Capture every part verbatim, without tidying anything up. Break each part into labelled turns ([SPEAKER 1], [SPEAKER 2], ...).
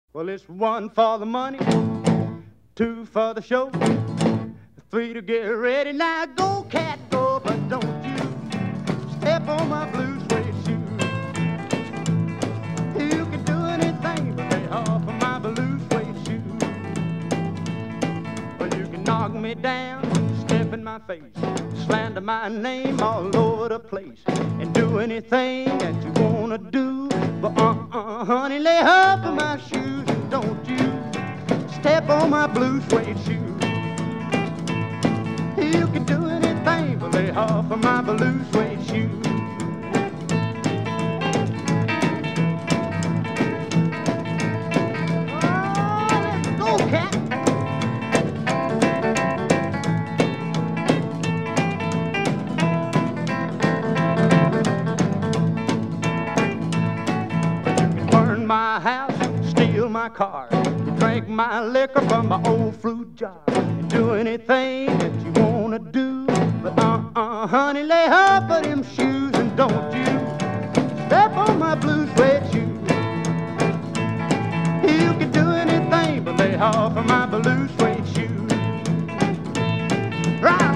[SPEAKER 1] Well, it's one for the money, two for the show, three to get ready. Now go, cat, go, but don't you step on my blue suede shoe. You can do anything but lay off of my blue suede shoe. Well, you can knock me down, step in my face, slander my name all over the place, and do anything that you wanna do. But uh-uh, honey, lay off of my shoes, and don't you step on my blue suede shoe. You can do anything but lay off of my blue suede shoe. Oh, let's go, cat. My house, steal my car, you drink my liquor from my old fruit jar, you do anything that you wanna do. But uh-uh, honey, lay off of them shoes, and don't you step on my blue suede shoe. You can do anything but lay off of my blue suede shoe. Right.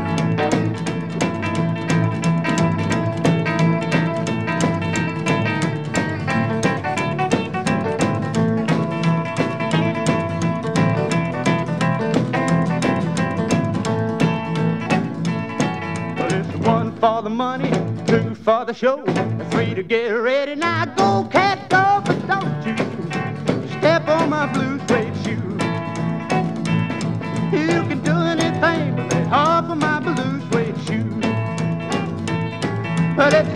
[SPEAKER 1] For the money, two for the show, three to get ready. Now go, cat, go, but don't you step on my blue suede shoe. You can do anything but lay off of my blue suede shoe. But it's